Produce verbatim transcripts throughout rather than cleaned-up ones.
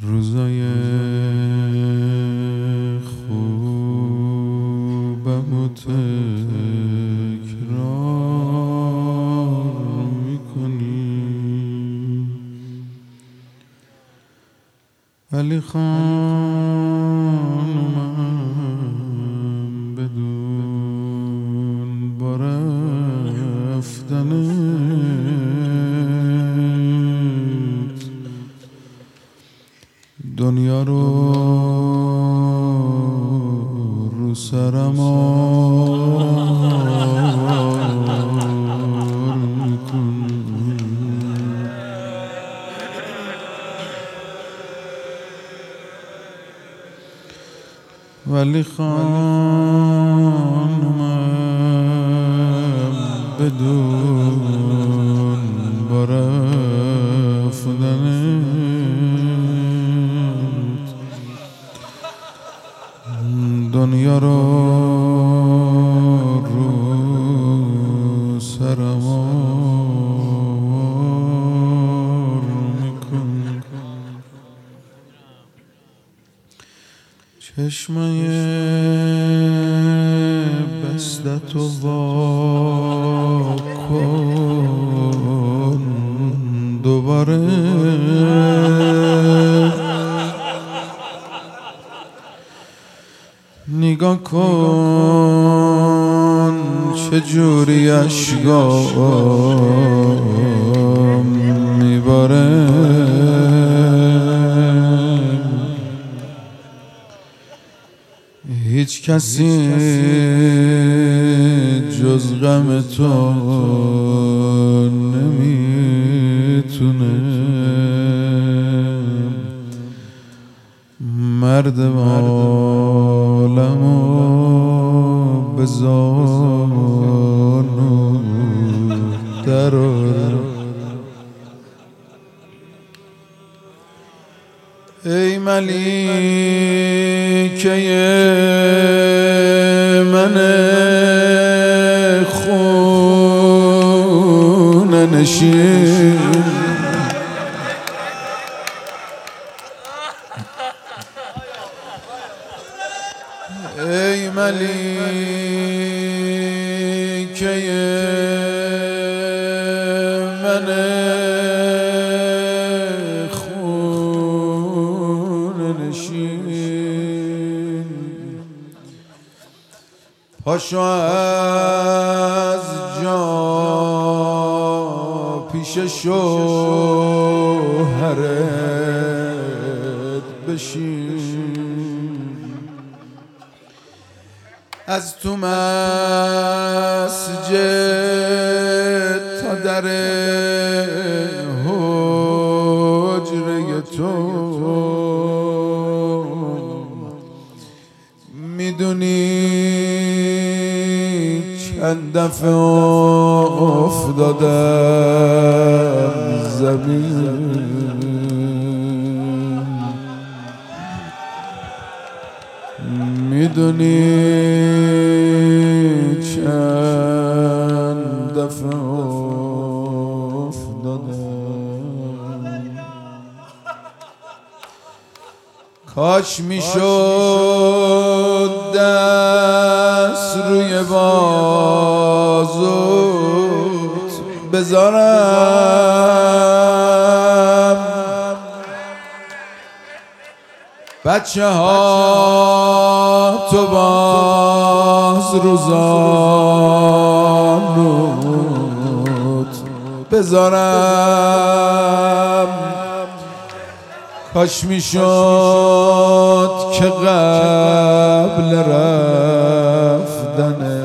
روزای خوبم و تکرار میکنی، ولی خانومم بدون با رفتنت دنیا رو رو سرم آوار میکنی، ولی خانومم بدون با رفتنت دنیا رو رو سرم آوار میکن. چشمای بستتو وا کن دوباره، نگاه کن چجوری اشکام میباره، هیچ کسی جز غم تو نمیتونه مرد عالمو به زانو درآره. ای ملیکه من خونه نشین، ای ملیکه من خونه نشین، پاشو از جا پیش شوهرت بشین، از تو مسجد تا در حجره تو میدونی چند دفعه افتادم زمین، میدونی چند دفعه افتادم، کاش میشد دست روی بازوت بذارم، بچه ها تو باز روزانوت بذارم، کاش میشد که قبل رفتن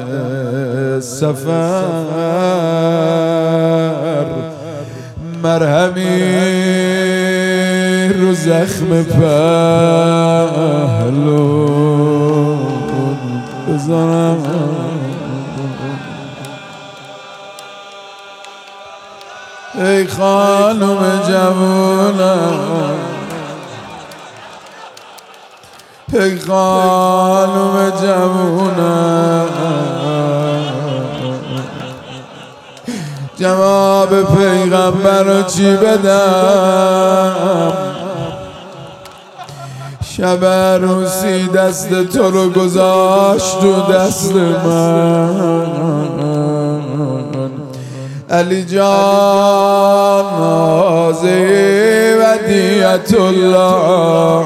سفر مرهمی رو زخم پهلو بزنم. ای خانم جوونم، ای خانم جوونم، جواب پیغمبر رو چی بدم؟ شب عروسی دست تو رو گذاشت تو دست من علی جان نازی ودیعت الله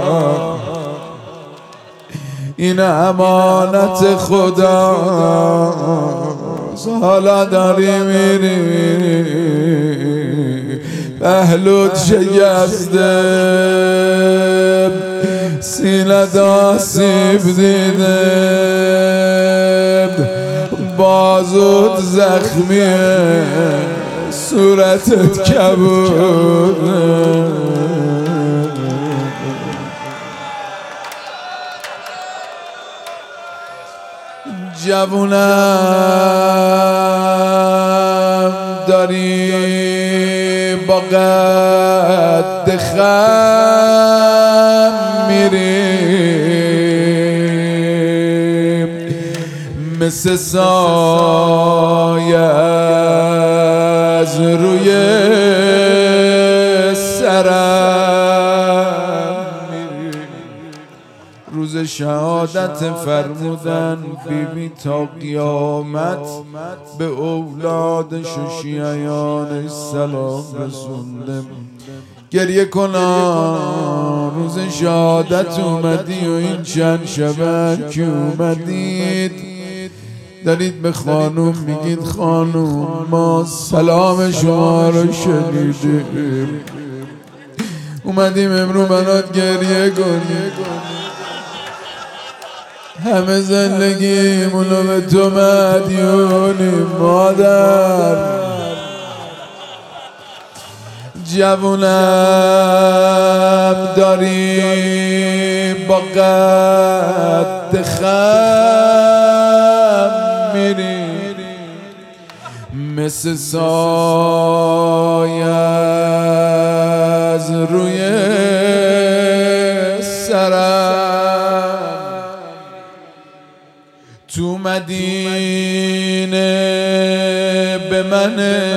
این امانت خدا حالا داری میری پهلوت شکسته سینت آسیب دیده بازوت زخمیه صورتت کبوده جوونم داری با قد خم میری مثل سایه از روی سرم میری روز شهادت فرمودن بیبی تا قیامت به اولادش و شیعیانش سلام رسوندم گریه کنا روز شهادت اومدی و این چند شبه که اومدید دارید به خانوم میگید خانوم ما سلام شما رو شنیدیم اومدیم امرو برات گریه کنیم همه زندگیمونو به تو مدیونیم مادر جوونم داری با قد خم میری مثل سایه از روی سرم تو مدینه به من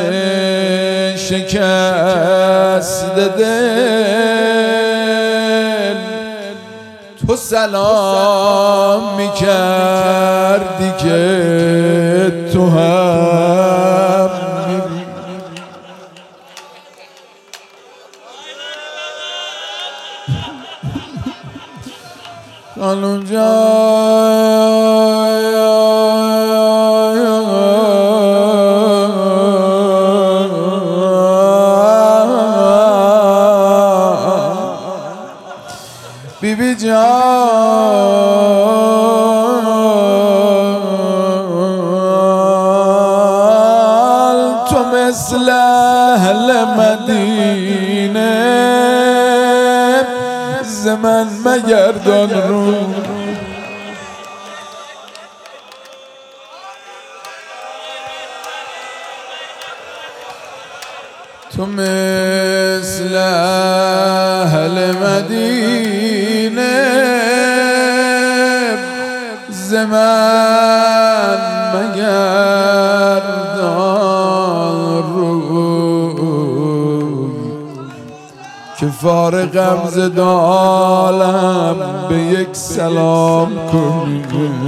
شکست دل تو سلام میکردی که تو هم میری خانم بیبی جان تو مثل اهل مدینه ز من مگردان رو تو مثل اهل مدینه ز من مگردان روی که فارغم ز عالم به یک سلام کنی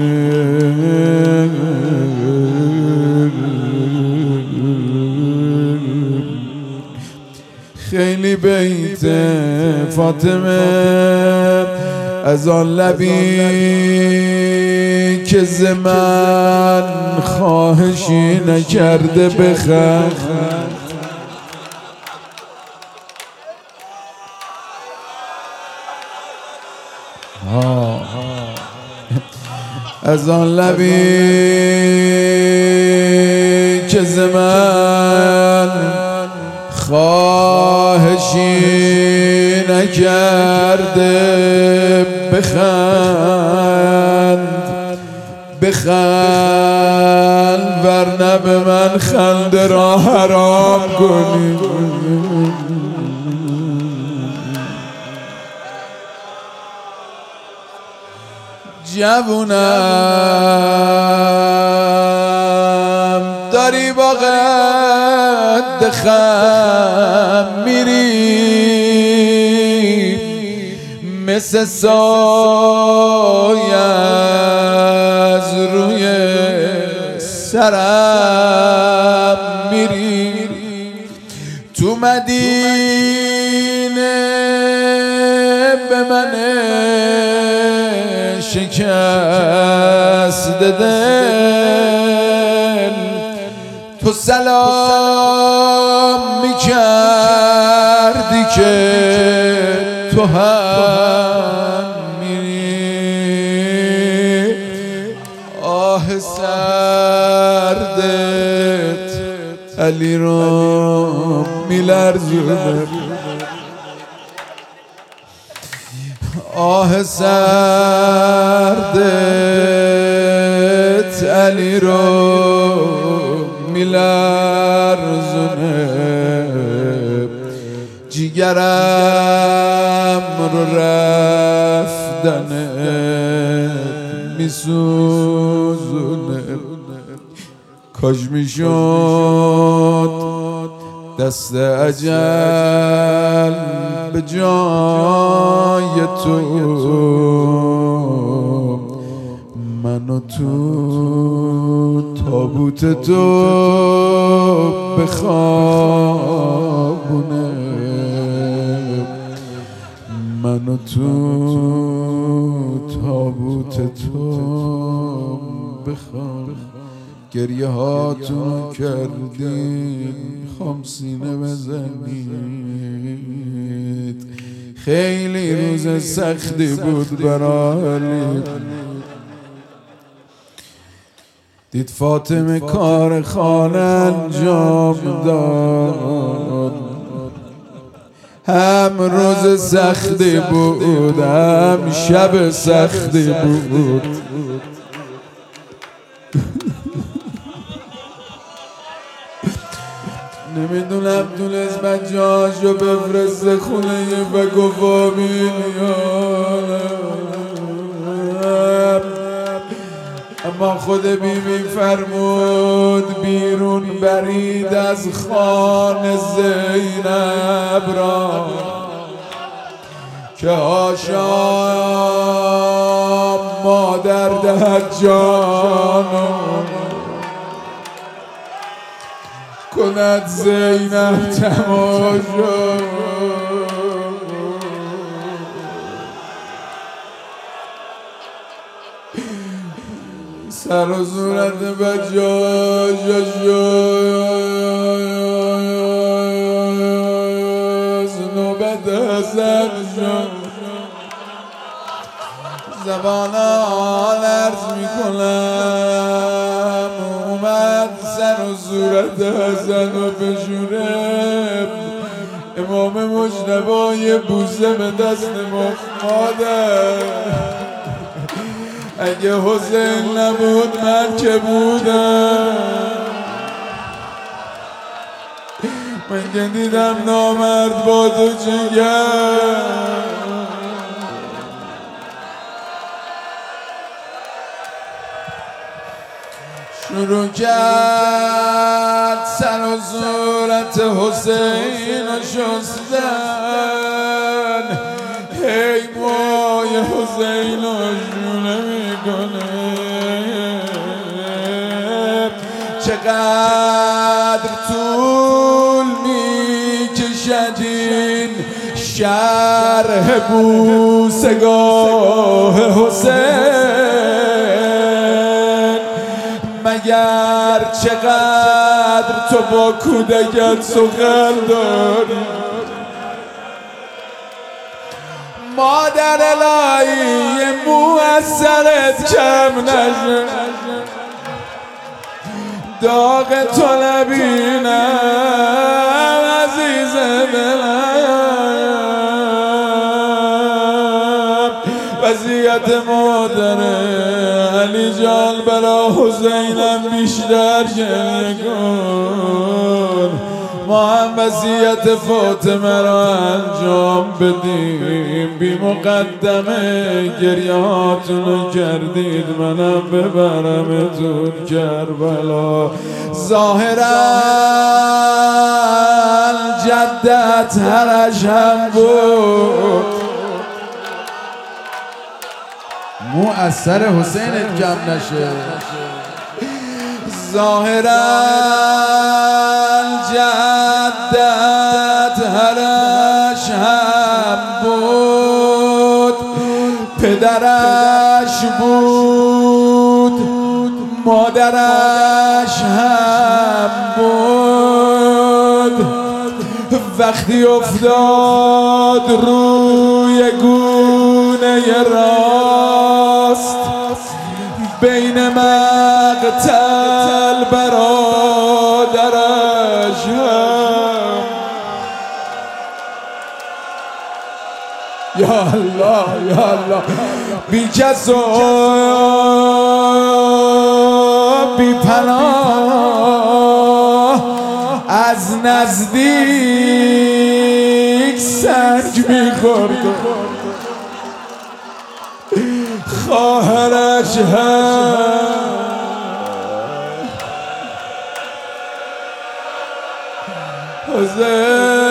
خیلی بیت فاطمه از آن لبی که ز من خواهشی نکرده بخند از آن لبی که ز من خواهشی نکرده بخند بخند ورنه به من خنده را حرام کنی جوونم داری با قد خم میری مثل سایه از روی سرم میری تو مدینه به من شکست دل تو سلام میکردی که تو هم میری آه سردت علی رو میلرزونه آه سردت علی رو میلرزونه جیگرم رو رفتنه میسوزونه کاش میشد دست اجل به جای تو منو تو تابوت تو بخوابونه منو تو تابوت تو بخوابونه گریه هاتون کردین خام سینه بزنید خیلی روز سختی بود برای دید فاطمه کار خانه انجام داد هم روز سختی بود هم شب سختی بود نمیدونم تونست بچه‌هاشو بفرسته خونه و گفت اما خود بیبی فرمود بیرون برید از خانه زینب را که هاشا مادر دهد جانو کند زینب تماشا سر و صورت بچه‌هاش نوبت حسن شد زبان حال عرض میکنم اومد سر و صورت حسن و بشوره امام مجتبی بوسه به دست مادر اگه حسین نبود من که بودم من که دیدم نامرد با تو جگر شروع کرد سر و صورت حسین و شستن هی موی حسین و شونه میکنه چقدر طول میکشد این شرح بوسگاه حسین مگر چقدر تو با کودکت سخن داری مادر الهی مو از سرت کم نشه داغ تو نبینم عزیز دلم وضعیت مادر علی جان برا حسینم بیشتر گریه کن ما هم وصیت فاطمه را انجام بدیم بی مقدمه گریه هاتونو کردید منم ببرمتون کربلا ظاهرا جدت هرش هم بود مو از سر حسینت کم نشه. ظاهرا جدت هرش هم بود، پدرش بود، مادرش هم بود. وقتی افتاد روی گونه راست، بین مقتل برادرش هم. یا الله یا الله، بی کس و بی پناه از نزدیک سنگ می‌خورد، خواهرش هم. حسین